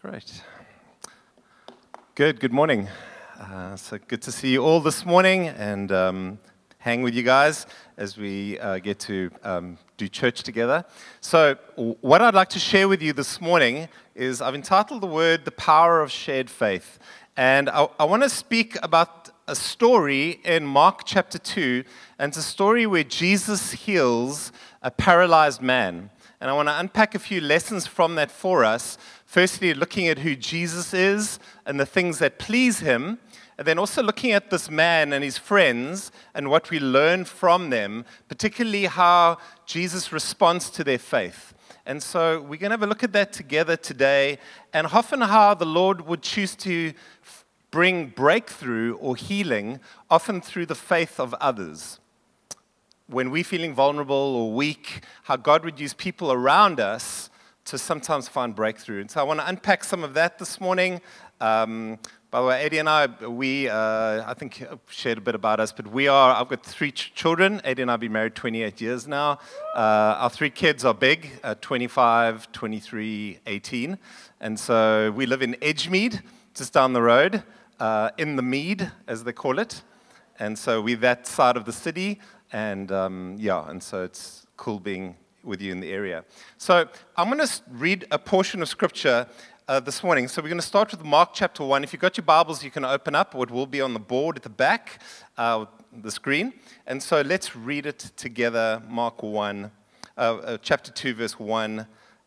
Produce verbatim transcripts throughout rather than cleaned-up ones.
Great. Good, good morning. Uh, so good to see you all this morning and um, hang with you guys as we uh, get to um, do church together. So w- what I'd like to share with you this morning is I've entitled the word, The Power of Shared Faith. And I, I want to speak about a story in Mark chapter two, and it's a story where Jesus heals a paralyzed man. And I want to unpack a few lessons from that for us. Firstly, looking at who Jesus is and the things that please him, and then also looking at this man and his friends and what we learn from them, particularly how Jesus responds to their faith. And so we're going to have a look at that together today, and often how the Lord would choose to f- bring breakthrough or healing, often through the faith of others. When we're feeling vulnerable or weak, how God would use people around us to sometimes find breakthrough. And so I want to unpack some of that this morning. Um, by the way, Eddie and I, we, uh, I think, shared a bit about us, but we are, I've got three ch- children. Eddie and I have been married twenty-eight years now. Uh, our three kids are big, uh, twenty-five, twenty-three, eighteen. And so we live in Edgemead, just down the road, uh, in the Mead, as they call it. And so we're that side of the city. And um, yeah, and so it's cool being with you in the area. So I'm going to read a portion of scripture uh, this morning. So we're going to start with Mark chapter one. If you've got your Bibles, you can open up what will be on the board at the back, uh, the screen. And so let's read it together, Mark one, uh, uh, chapter two, verse one.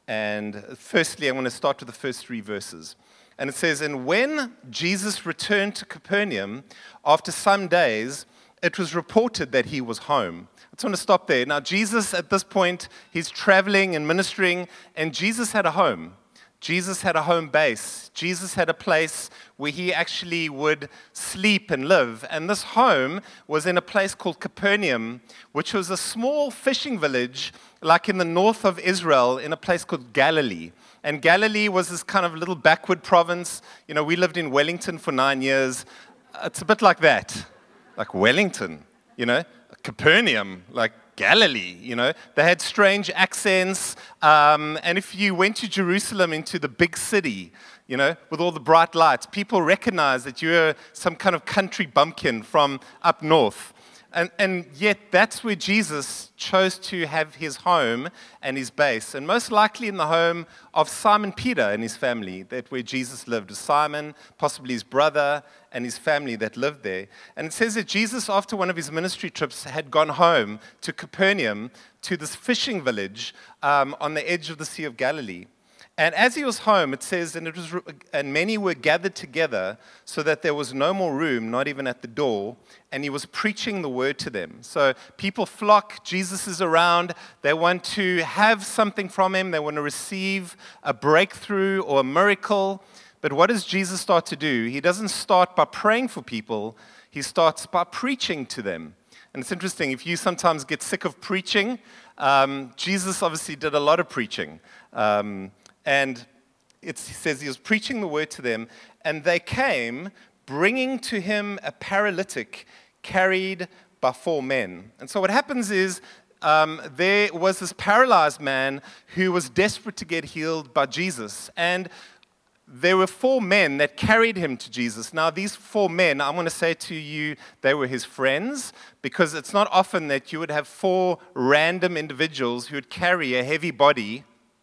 And firstly, I'm going to start with the first three verses. And it says, "And when Jesus returned to Capernaum after some days, it was reported that he was home." I just want to stop there. Now, Jesus, at this point, he's traveling and ministering, and Jesus had a home. Jesus had a home base. Jesus had a place where he actually would sleep and live. And this home was in a place called Capernaum, which was a small fishing village, like in the north of Israel, in a place called Galilee. And Galilee was this kind of little backward province. You know, we lived in Wellington for nine years. It's a bit like that. Like Wellington, you know, Capernaum, like Galilee, you know. They had strange accents, um, and if you went to Jerusalem, into the big city, you know, with all the bright lights, people recognized that you were some kind of country bumpkin from up north. And, and yet that's where Jesus chose to have his home and his base, and most likely in the home of Simon Peter and his family, that where Jesus lived. Simon, possibly his brother, and his family that lived there. And it says that Jesus, after one of his ministry trips, had gone home to Capernaum, to this fishing village um, on the edge of the Sea of Galilee. And as he was home, it says, and it was, and many were gathered together, so that there was no more room, not even at the door, and he was preaching the word to them. So people flock, Jesus is around, they want to have something from him, they want to receive a breakthrough or a miracle. But what does Jesus start to do? He doesn't start by praying for people, he starts by preaching to them. And it's interesting, if you sometimes get sick of preaching, um, Jesus obviously did a lot of preaching. Um, And it says he was preaching the word to them, and they came, bringing to him a paralytic carried by four men. And so what happens is um, there was this paralyzed man who was desperate to get healed by Jesus. And there were four men that carried him to Jesus. Now, these four men, I'm going to say to you, they were his friends, because it's not often that you would have four random individuals who would carry a heavy body,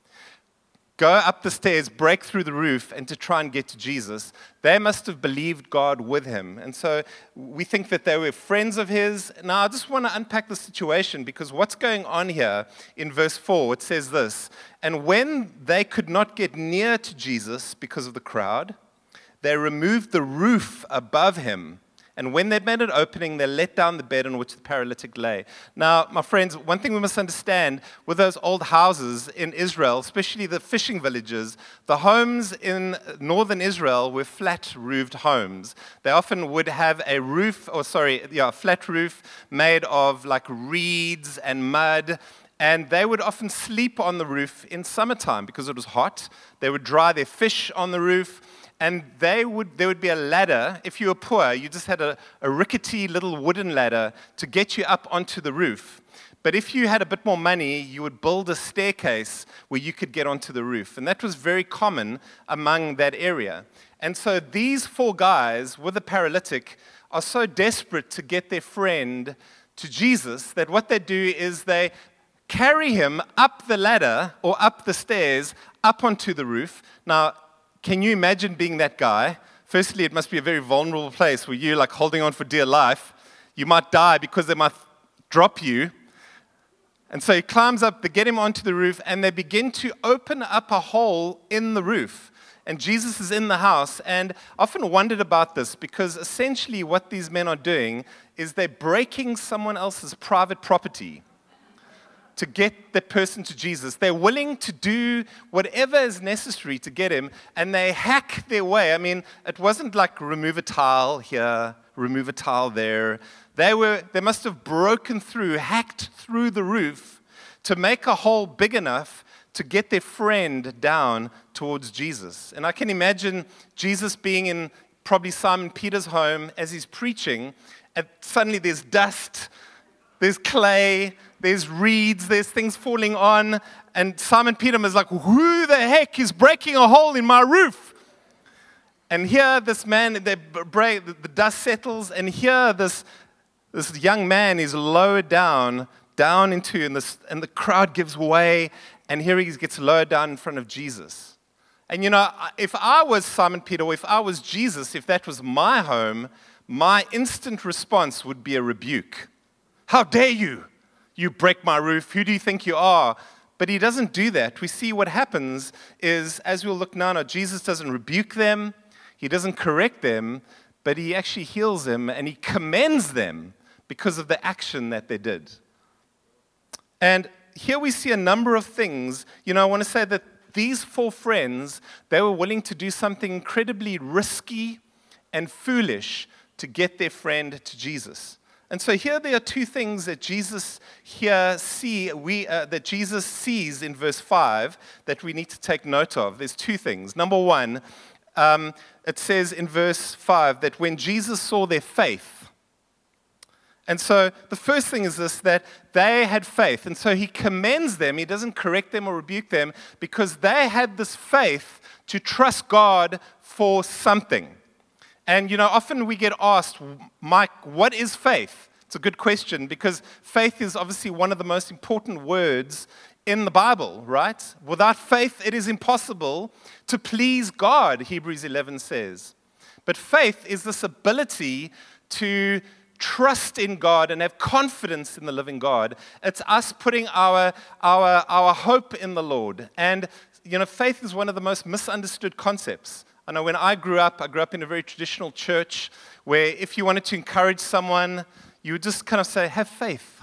go up the stairs, break through the roof, and to try and get to Jesus. They must have believed God with him. And so we think that they were friends of his. Now, I just want to unpack the situation, because what's going on here in verse four, it says this, "And when they could not get near to Jesus because of the crowd, they removed the roof above him. And when they made an opening, they let down the bed on which the paralytic lay." Now, my friends, one thing we must understand with those old houses in Israel, especially the fishing villages, the homes in northern Israel were flat-roofed homes. They often would have a roof, or sorry, yeah, a flat roof made of like reeds and mud. And they would often sleep on the roof in summertime because it was hot. They would dry their fish on the roof. And they would, there would be a ladder. If you were poor, you just had a, a rickety little wooden ladder to get you up onto the roof. But if you had a bit more money, you would build a staircase where you could get onto the roof. And that was very common among that area. And so these four guys with a paralytic are so desperate to get their friend to Jesus that what they do is they carry him up the ladder or up the stairs, up onto the roof. Now, can you imagine being that guy? Firstly, it must be a very vulnerable place where you're like holding on for dear life. You might die because they might drop you. And so he climbs up, they get him onto the roof, and they begin to open up a hole in the roof. And Jesus is in the house, and I often wondered about this because essentially what these men are doing is they're breaking someone else's private property to get that person to Jesus. They're willing to do whatever is necessary to get him, and they hack their way. I mean, it wasn't like remove a tile here, remove a tile there. They were, they must have broken through, hacked through the roof to make a hole big enough to get their friend down towards Jesus. And I can imagine Jesus being in probably Simon Peter's home as he's preaching, and suddenly there's dust, there's clay, there's reeds, there's things falling on, and Simon Peter is like, who the heck is breaking a hole in my roof? And here this man, they break, the dust settles, and here this, this young man is lowered down, down into, and, this, and the crowd gives way, and here he gets lowered down in front of Jesus. And you know, if I was Simon Peter, or if I was Jesus, if that was my home, my instant response would be a rebuke. How dare you? You break my roof. Who do you think you are? But he doesn't do that. We see what happens is, as we'll look now, now Jesus doesn't rebuke them. He doesn't correct them, but he actually heals them and he commends them because of the action that they did. And here we see a number of things. You know, I want to say that these four friends, they were willing to do something incredibly risky and foolish to get their friend to Jesus. And so here there are two things that Jesus here see we uh, that Jesus sees in verse five that we need to take note of. There's two things. Number one, um, it says in verse five that when Jesus saw their faith, and so the first thing is this, that they had faith. And so he commends them. He doesn't correct them or rebuke them because they had this faith to trust God for something. And, you know, often we get asked, Mike, what is faith? It's a good question because faith is obviously one of the most important words in the Bible, right? Without faith, it is impossible to please God, Hebrews eleven says. But faith is this ability to trust in God and have confidence in the living God. It's us putting our, our, our hope in the Lord. And, you know, faith is one of the most misunderstood concepts. I know when I grew up, I grew up in a very traditional church where if you wanted to encourage someone, you would just kind of say, have faith.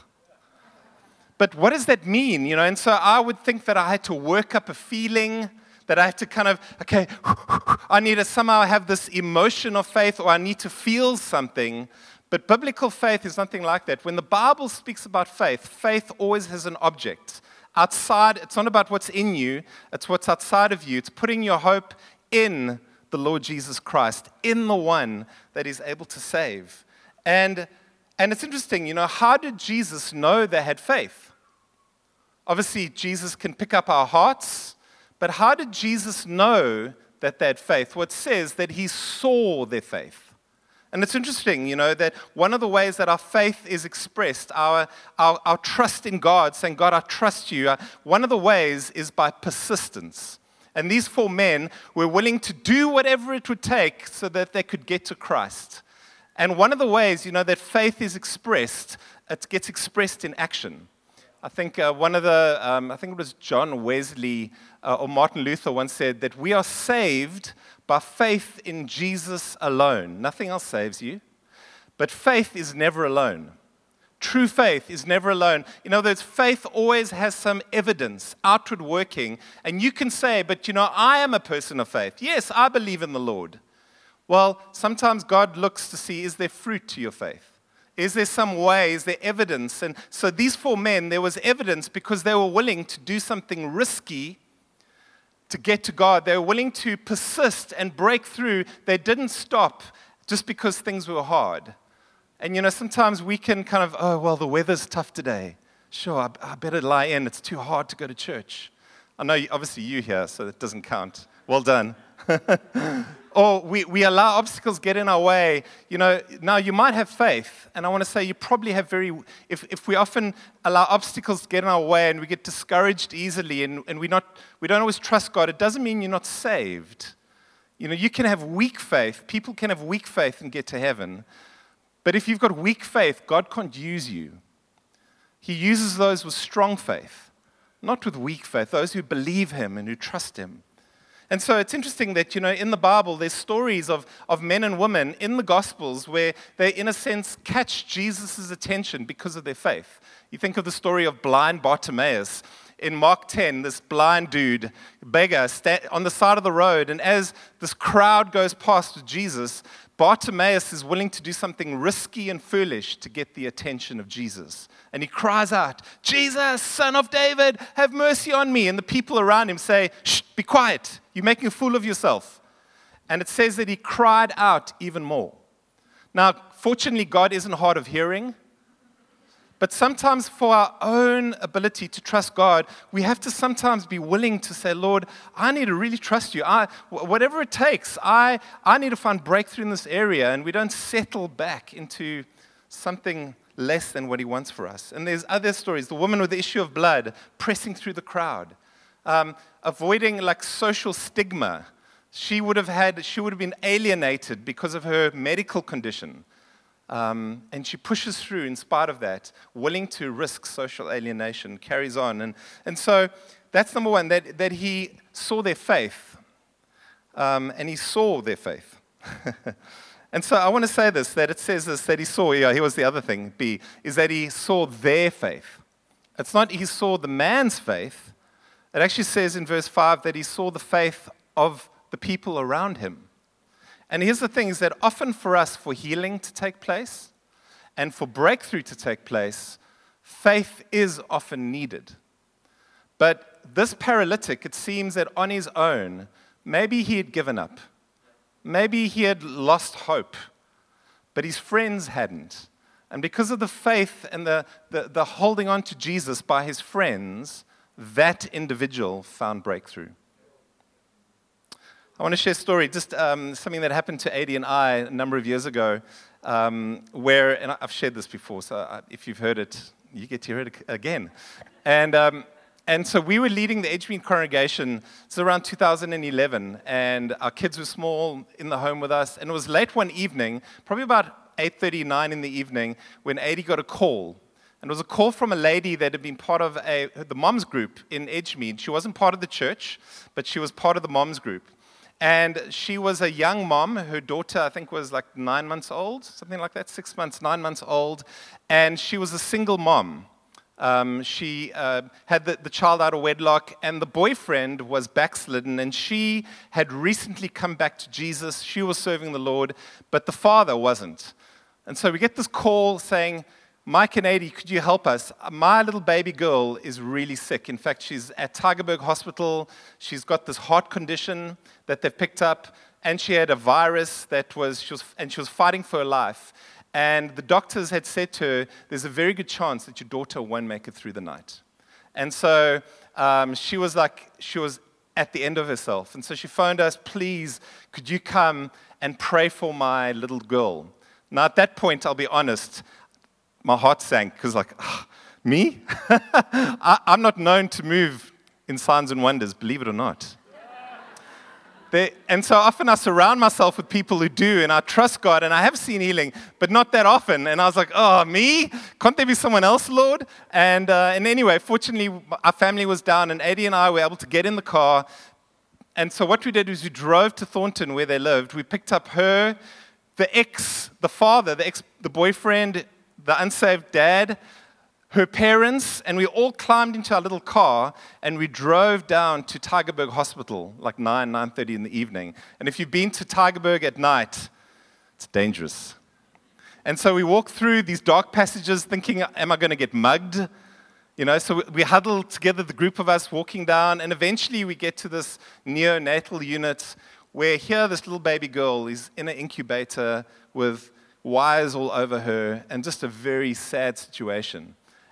But what does that mean? You know, and so I would think that I had to work up a feeling, that I had to kind of, okay, I need to somehow have this emotion of faith, or I need to feel something. But biblical faith is nothing like that. When the Bible speaks about faith, faith always has an object. Outside, it's not about what's in you, it's what's outside of you. It's putting your hope in the Lord Jesus Christ, in the one that is able to save. And, and it's interesting, you know, how did Jesus know they had faith? Obviously, Jesus can pick up our hearts, but how did Jesus know that they had faith? Well, it says that he saw their faith. And it's interesting, you know, that one of the ways that our faith is expressed, our, our, our trust in God, saying, God, I trust you, uh, one of the ways is by persistence. And these four men were willing to do whatever it would take so that they could get to Christ. And one of the ways, you know, that faith is expressed, it gets expressed in action. I think uh, one of the, um, I think it was John Wesley uh, or Martin Luther once said that we are saved by faith in Jesus alone. Nothing else saves you. But faith is never alone. True faith is never alone. In other words, faith always has some evidence, outward working. And you can say, but you know, I am a person of faith. Yes, I believe in the Lord. Well, sometimes God looks to see, is there fruit to your faith? Is there some way? Is there evidence? And so these four men, there was evidence because they were willing to do something risky to get to God. They were willing to persist and break through. They didn't stop just because things were hard. And, you know, sometimes we can kind of, oh, well, the weather's tough today. sure, I, I better lie in. It's too hard to go to church. I know, you, obviously, you here, so it doesn't count. Well done. Or we, we allow obstacles get in our way. You know, now you might have faith, and I want to say you probably have very, if, if we often allow obstacles to get in our way and we get discouraged easily and, and we not we don't always trust God, it doesn't mean you're not saved. You know, you can have weak faith. People can have weak faith and get to heaven. But if you've got weak faith, God can't use you. He uses those with strong faith, not with weak faith, those who believe Him and who trust Him. And so it's interesting that, you know, in the Bible, there's stories of, of men and women in the Gospels where they, in a sense, catch Jesus' attention because of their faith. You think of the story of blind Bartimaeus. In Mark ten, this blind dude, beggar, sta- on the side of the road, and as this crowd goes past with Jesus, Bartimaeus is willing to do something risky and foolish to get the attention of Jesus. And he cries out, "Jesus, Son of David, have mercy on me." And the people around him say, "Shh, be quiet. You're making a fool of yourself." And it says that he cried out even more. Now, fortunately, God isn't hard of hearing. But sometimes for our own ability to trust God, we have to sometimes be willing to say, "Lord, I need to really trust you. I, whatever it takes, I, I need to find breakthrough in this area." And we don't settle back into something less than what He wants for us. And there's other stories. The woman with the issue of blood pressing through the crowd, um, avoiding like social stigma. She would have had, she would have been alienated because of her medical condition. Um, and she pushes through in spite of that, willing to risk social alienation, carries on. And, and so that's number one, that, that he saw their faith. Um, and he saw their faith. And so I want to say this, that it says this, that he saw, yeah, here was the other thing, B, is that he saw their faith. It's not he saw the man's faith. It actually says in verse five that he saw the faith of the people around him. And here's the thing, is that often for us, for healing to take place and for breakthrough to take place, faith is often needed. But this paralytic, it seems that on his own, maybe he had given up. Maybe he had lost hope, but his friends hadn't. And because of the faith and the, the, the holding on to Jesus by his friends, that individual found breakthrough. I want to share a story, just um, something that happened to Adi and I a number of years ago, um, where, and I've shared this before, so I, if you've heard it, you get to hear it again. And um, and so we were leading the Edgemead congregation. It's around two thousand eleven, and our kids were small in the home with us. And it was late one evening, probably about eight thirty, nine in the evening, when Adi got a call. And it was a call from a lady that had been part of a, the moms group in Edgemead. She wasn't part of the church, but she was part of the moms group. And she was a young mom. Her daughter, I think, was like nine months old, something like that, six months, nine months old. And she was a single mom. Um, she uh, had the, the child out of wedlock, and the boyfriend was backslidden, and she had recently come back to Jesus. She was serving the Lord, but the father wasn't. And so we get this call saying, "Mike and Adi, could you help us? My little baby girl is really sick. In fact, she's at Tygerberg Hospital. She's got this heart condition that they've picked up, and she had a virus that was, she was, and she was fighting for her life. And the doctors had said to her, there's a very good chance that your daughter won't make it through the night." And so um, she was like, she was at the end of herself. And so she phoned us, "Please, could you come and pray for my little girl?" Now, at that point, I'll be honest, my heart sank, because like, oh, me? I, I'm not known to move in signs and wonders, believe it or not. They, and so often I surround myself with people who do, and I trust God, and I have seen healing, but not that often. And I was like, oh, me? Can't there be someone else, Lord? And, uh, and anyway, fortunately, our family was down, and Adi and I were able to get in the car. And so what we did was we drove to Thornton, where they lived. We picked up her, the ex, the father, the ex, the boyfriend, the unsaved dad, her parents, and we all climbed into our little car, and we drove down to Tygerberg Hospital, like nine, nine thirty in the evening. And if you've been to Tygerberg at night, it's dangerous. And so we walked through these dark passages thinking, am I going to get mugged? You know, so we huddled together, the group of us walking down, and eventually we get to this neonatal unit where here this little baby girl is in an incubator with wires all over her, and just a very sad situation.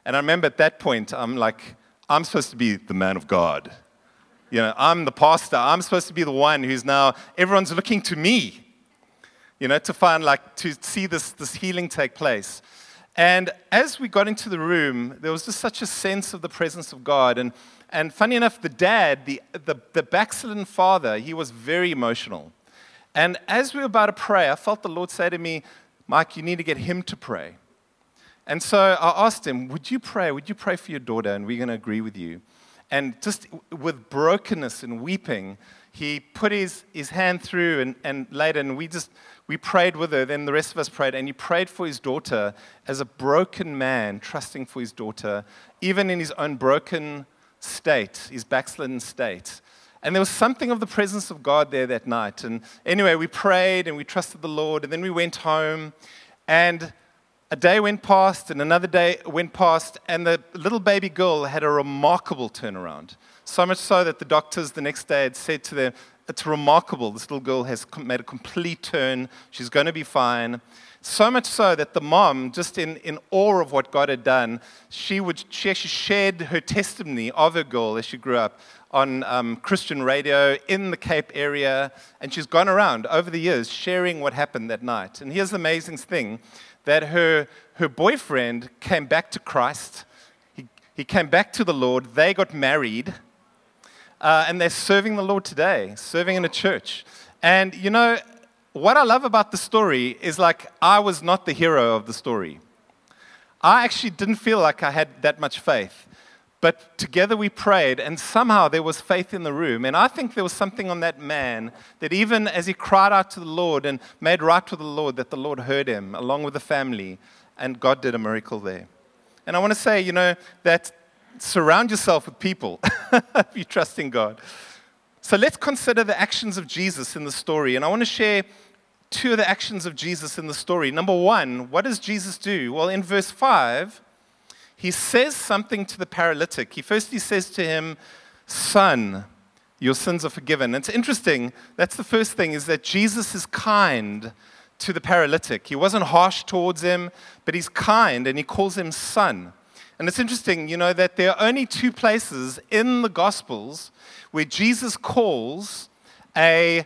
And I remember at that point, I'm like, I'm supposed to be the man of God. You know, I'm the pastor. I'm supposed to be the one who's now, everyone's looking to me, you know, to find, like, to see this, this healing take place. And as we got into the room, there was just such a sense of the presence of God. And, and funny enough, the dad, the, the, the backslidden father, he was very emotional. And as we were about to pray, I felt the Lord say to me, Mike, you need to get him to pray. And so I asked him, would you pray? Would you pray for your daughter? And we're going to agree with you. And just with brokenness and weeping, he put his, his hand through and, and laid it, and we just, we prayed with her. Then the rest of us prayed, and he prayed for his daughter as a broken man, trusting for his daughter, even in his own broken state, his backslidden state. And there was something of the presence of God there that night. And anyway, we prayed and we trusted the Lord, and then we went home, and a day went past, and another day went past, and the little baby girl had a remarkable turnaround. So much so that the doctors the next day had said to them, it's remarkable, this little girl has made a complete turn, she's going to be fine. So much so that the mom, just in, in awe of what God had done, she would she actually shared her testimony of her girl as she grew up on um, Christian radio in the Cape area, and she's gone around over the years sharing what happened that night. And here's the amazing thing, that her, her boyfriend came back to Christ. He, he came back to the Lord. They got married. Uh, and they're serving the Lord today, serving in a church. And, you know, what I love about the story is, like, I was not the hero of the story. I actually didn't feel like I had that much faith. But together we prayed, and somehow there was faith in the room. And I think there was something on that man that even as he cried out to the Lord and made right with the Lord, that the Lord heard him along with the family, and God did a miracle there. And I want to say, you know, that surround yourself with people if you trust in God. So let's consider the actions of Jesus in the story. And I want to share two of the actions of Jesus in the story. Number one, what does Jesus do? Well, in verse five, he says something to the paralytic. He first he says to him, son, your sins are forgiven. And it's interesting, that's the first thing, is that Jesus is kind to the paralytic. He wasn't harsh towards him, but he's kind, and he calls him son. And it's interesting, you know, that there are only two places in the Gospels where Jesus calls a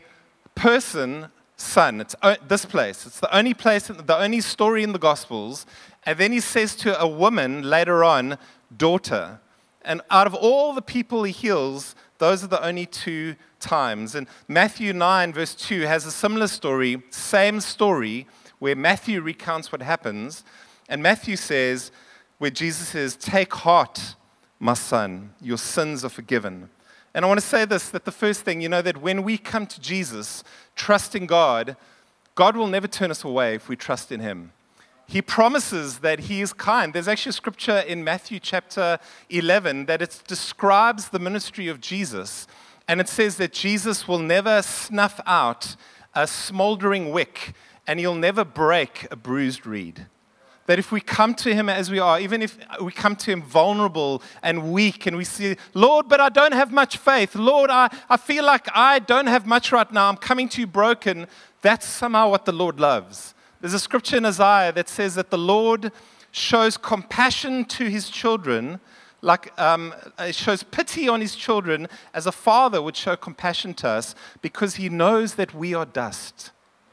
person son. It's this place. It's the only place, the only story in the Gospels. And then he says to a woman later on, daughter. And out of all the people he heals, those are the only two times. And Matthew nine, verse two, has a similar story, same story, where Matthew recounts what happens. And Matthew says, where Jesus says, take heart, my son, your sins are forgiven. And I want to say this, that the first thing, you know, that when we come to Jesus, trusting God, God will never turn us away if we trust in him. He promises that he is kind. There's actually a scripture in Matthew chapter eleven that it describes the ministry of Jesus. And it says that Jesus will never snuff out a smoldering wick, and he'll never break a bruised reed. That if we come to him as we are, even if we come to him vulnerable and weak, and we say, Lord, but I don't have much faith. Lord, I, I feel like I don't have much right now. I'm coming to you broken. That's somehow what the Lord loves. There's a scripture in Isaiah that says that the Lord shows compassion to his children, like um, shows pity on his children as a father would show compassion to us, because he knows that we are dust.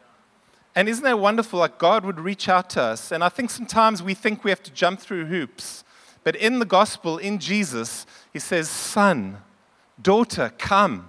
And isn't that wonderful? Like God would reach out to us. And I think sometimes we think we have to jump through hoops. But in the gospel, in Jesus, he says, son, daughter, come,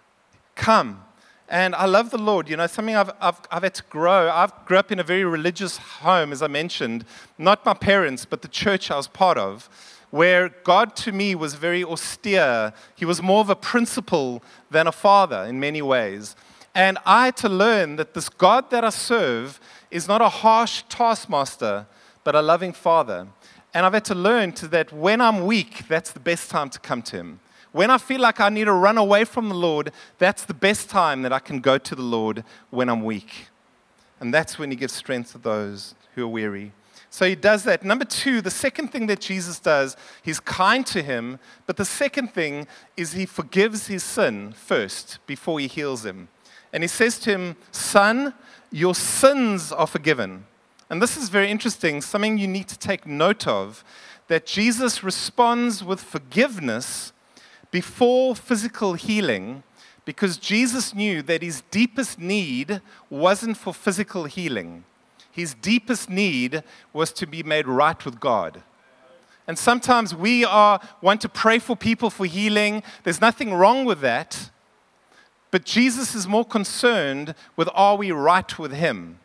come. And I love the Lord. You know, something I've, I've, I've had to grow. I grew up in a very religious home, as I mentioned. Not my parents, but the church I was part of, where God to me was very austere. He was more of a principal than a father in many ways. And I had to learn that this God that I serve is not a harsh taskmaster, but a loving father. And I've had to learn to that when I'm weak, that's the best time to come to him. When I feel like I need to run away from the Lord, that's the best time that I can go to the Lord, when I'm weak. And that's when he gives strength to those who are weary. So he does that. Number two, the second thing that Jesus does, he's kind to him, but the second thing is he forgives his sin first before he heals him. And he says to him, son, your sins are forgiven. And this is very interesting, something you need to take note of, that Jesus responds with forgiveness before physical healing, because Jesus knew that his deepest need wasn't for physical healing. His deepest need was to be made right with God. And sometimes we are want to pray for people for healing. There's nothing wrong with that. But Jesus is more concerned with, are we right with him?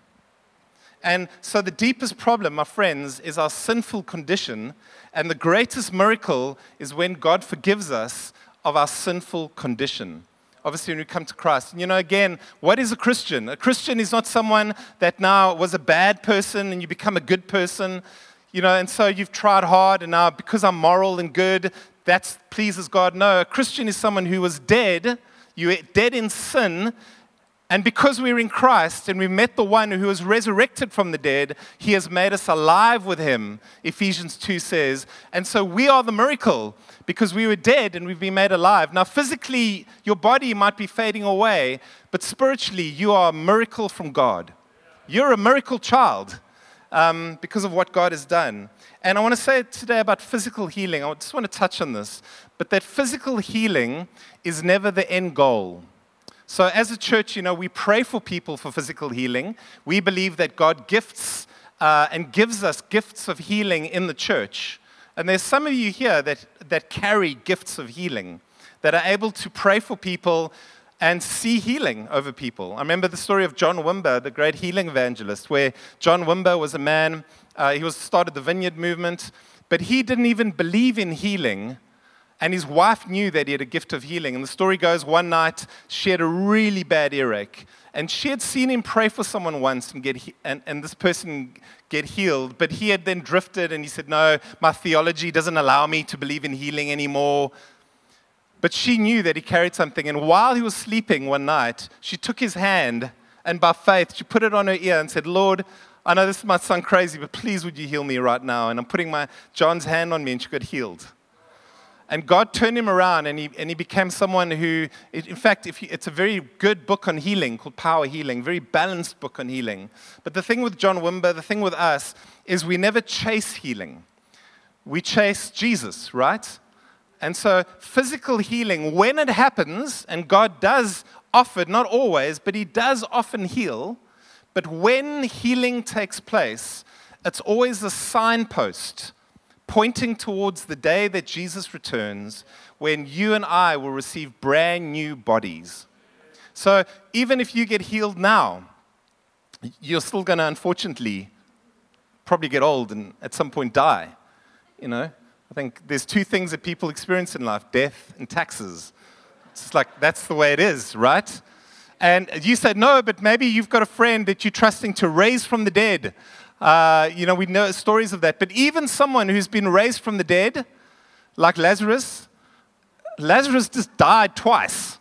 And so the deepest problem, my friends, is our sinful condition. And the greatest miracle is when God forgives us of our sinful condition. Obviously, when we come to Christ. And you know, again, what is a Christian? A Christian is not someone that now was a bad person and you become a good person. You know, and so you've tried hard and now because I'm moral and good, that pleases God. No, a Christian is someone who was dead. You were dead in sin. And because we're in Christ and we met the one who was resurrected from the dead, he has made us alive with him, Ephesians two says. And so we are the miracle because we were dead and we've been made alive. Now, physically, your body might be fading away, but spiritually, you are a miracle from God. You're a miracle child um, because of what God has done. And I want to say today about physical healing. I just want to touch on this. But that physical healing is never the end goal. So as a church, you know, we pray for people for physical healing. We believe that God gifts uh, and gives us gifts of healing in the church. And there's some of you here that, that carry gifts of healing, that are able to pray for people and see healing over people. I remember the story of John Wimber, the great healing evangelist, where John Wimber was a man, uh, he was started the Vineyard movement, but he didn't even believe in healing. And his wife knew that he had a gift of healing. And the story goes, one night, she had a really bad earache. And she had seen him pray for someone once and, get he- and, and this person get healed. But he had then drifted and he said, no, my theology doesn't allow me to believe in healing anymore. But she knew that he carried something. And while he was sleeping one night, she took his hand and by faith, she put it on her ear and said, Lord, I know this might sound crazy, but please would you heal me right now? And I'm putting my John's hand on me and she got healed. And God turned him around, and he and he became someone who, in fact, if you, it's a very good book on healing called Power Healing, very balanced book on healing. But the thing with John Wimber, the thing with us, is we never chase healing. We chase Jesus, right? And so physical healing, when it happens, and God does offer, not always, but he does often heal, but when healing takes place, it's always a signpost pointing towards the day that Jesus returns, when you and I will receive brand new bodies. So even if you get healed now, you're still going to, unfortunately, probably get old and at some point die. You know, I think there's two things that people experience in life: death and taxes. It's just like, that's the way it is, right? And you said, no, but maybe you've got a friend that you're trusting to raise from the dead. Uh, you know, we know stories of that. But even someone who's been raised from the dead, like Lazarus, Lazarus just died twice.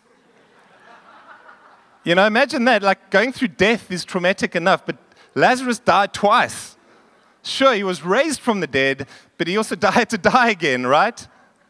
You know, imagine that. Like, going through death is traumatic enough, but Lazarus died twice. Sure, he was raised from the dead, but he also died to die again, right?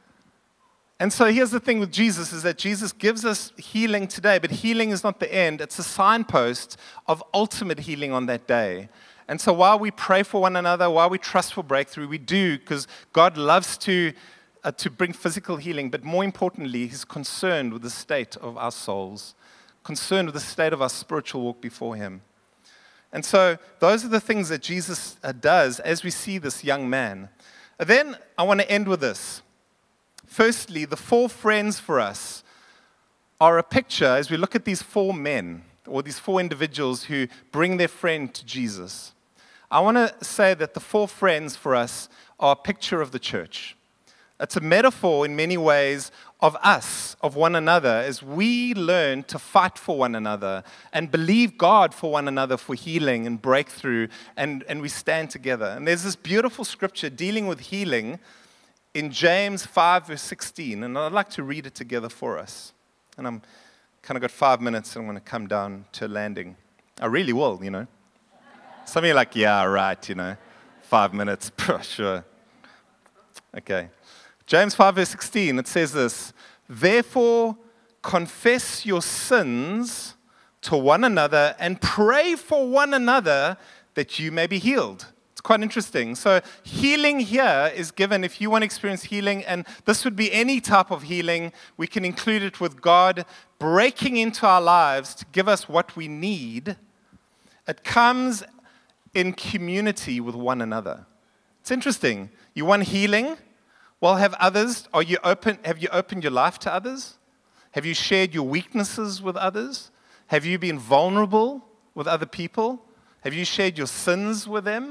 And so here's the thing with Jesus, is that Jesus gives us healing today, but healing is not the end. It's a signpost of ultimate healing on that day. And so while we pray for one another, while we trust for breakthrough, we do, because God loves to, uh, to bring physical healing, but more importantly, he's concerned with the state of our souls, concerned with the state of our spiritual walk before him. And so those are the things that Jesus uh, does as we see this young man. And then I want to end with this. Firstly, the four friends for us are a picture, as we look at these four men, or these four individuals who bring their friend to Jesus. I want to say that the four friends for us are a picture of the church. It's a metaphor in many ways of us, of one another, as we learn to fight for one another and believe God for one another for healing and breakthrough, and, and we stand together. And there's this beautiful scripture dealing with healing in James five, verse sixteen, and I'd like to read it together for us. And I'm kind of got five minutes, and I'm going to come down to a landing. I really will, you know. Some of you are like, yeah, right, you know, five minutes, sure. Okay. James five, verse sixteen, it says this: therefore, confess your sins to one another and pray for one another that you may be healed. It's quite interesting. So healing here is given if you want to experience healing, and this would be any type of healing. We can include it with God breaking into our lives to give us what we need. It comes in community with one another. It's interesting. You want healing? Well, have others. Are you open? Have you opened your life to others? Have you shared your weaknesses with others? Have you been vulnerable with other people? Have you shared your sins with them?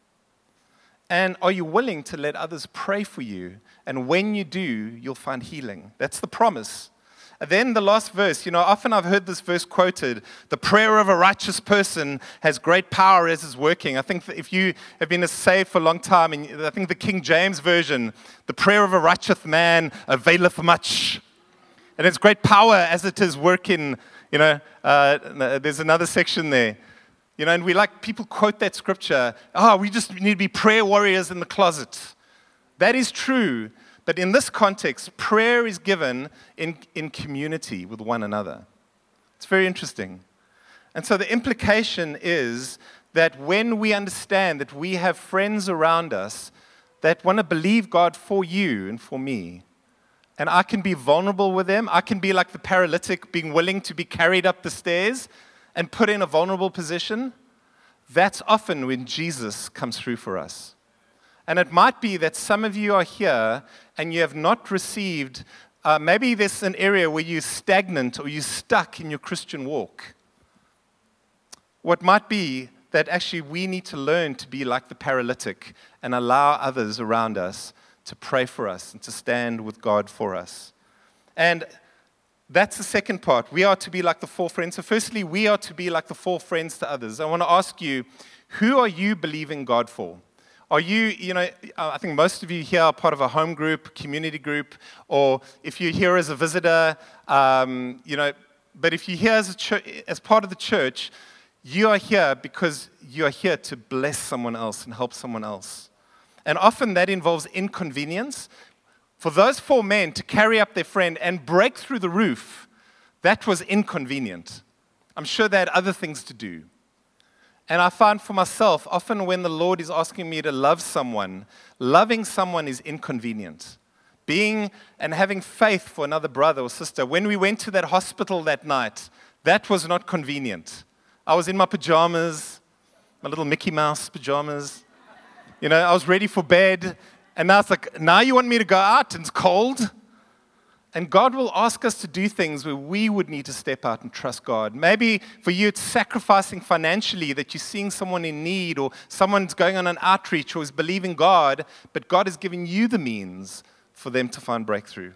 And are you willing to let others pray for you? And when you do, you'll find healing. That's the promise. And then the last verse, you know, often I've heard this verse quoted, the prayer of a righteous person has great power as it's working. I think that if you have been saved for a long time, and I think the King James Version, the prayer of a righteous man availeth much. And it's great power as it is working, you know, uh, there's another section there. You know, and we like, people quote that scripture, oh, we just need to be prayer warriors in the closet. That is true, but in this context, prayer is given in, in community with one another. It's very interesting. And so the implication is that when we understand that we have friends around us that want to believe God for you and for me, and I can be vulnerable with them, I can be like the paralytic, being willing to be carried up the stairs and put in a vulnerable position, that's often when Jesus comes through for us. And it might be that some of you are here and you have not received, uh, maybe there's an area where you're stagnant or you're stuck in your Christian walk. What might be that actually we need to learn to be like the paralytic and allow others around us to pray for us and to stand with God for us. And that's the second part. We are to be like the four friends. So firstly, we are to be like the four friends to others. I want to ask you, who are you believing God for? Are you, you know, I think most of you here are part of a home group, community group, or if you're here as a visitor, um, you know, but if you're here as, a church, as part of the church, you are here because you are here to bless someone else and help someone else. And often that involves inconvenience. For those four men to carry up their friend and break through the roof, that was inconvenient. I'm sure they had other things to do. And I find for myself, often when the Lord is asking me to love someone, loving someone is inconvenient. Being and having faith for another brother or sister. When we went to that hospital that night, that was not convenient. I was in my pajamas, my little Mickey Mouse pajamas. You know, I was ready for bed. And now it's like, now you want me to go out and it's cold? And God will ask us to do things where we would need to step out and trust God. Maybe for you it's sacrificing financially, that you're seeing someone in need, or someone's going on an outreach or is believing God, but God is giving you the means for them to find breakthrough.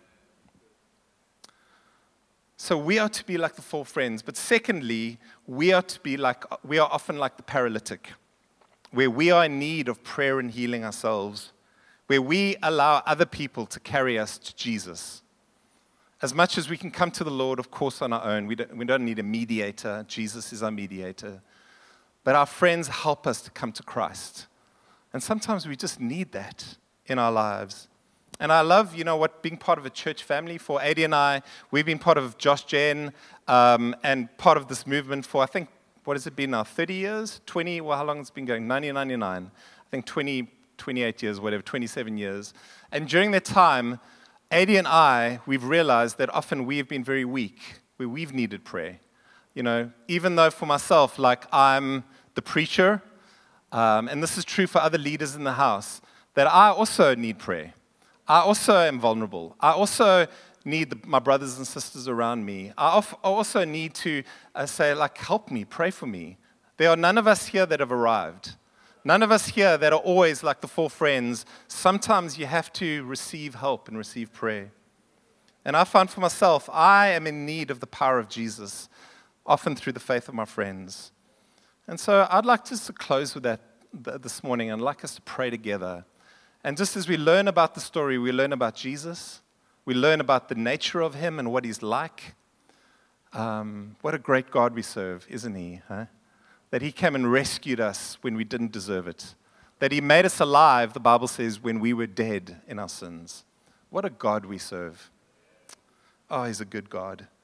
So we are to be like the four friends. But secondly, we are to be like, we are often like the paralytic, where we are in need of prayer and healing ourselves, where we allow other people to carry us to Jesus. As much as we can come to the Lord, of course, on our own, we don't, we don't need a mediator. Jesus is our mediator. But our friends help us to come to Christ. And sometimes we just need that in our lives. And I love, you know, what being part of a church family. For Adi and I, we've been part of Josh Jen um, and part of this movement for, I think, what has it been now, thirty years? twenty, well, how long has it been going? nineteen ninety-nine. I think twenty, twenty-eight years, whatever, twenty-seven years. And during that time, Adi and I, we've realized that often we have been very weak, where we've needed prayer. You know, even though for myself, like I'm the preacher, um, and this is true for other leaders in the house, that I also need prayer. I also am vulnerable. I also need the, my brothers and sisters around me. I, of, I also need to uh, say, like, help me, pray for me. There are none of us here that have arrived. None of us here that are always like the four friends. Sometimes you have to receive help and receive prayer. And I find for myself, I am in need of the power of Jesus, often through the faith of my friends. And so I'd like just to close with that this morning and I'd like us to pray together. And just as we learn about the story, we learn about Jesus. We learn about the nature of him and what he's like. Um, what a great God we serve, isn't he? Huh? That he came and rescued us when we didn't deserve it. That he made us alive, the Bible says, when we were dead in our sins. What a God we serve. Oh, he's a good God.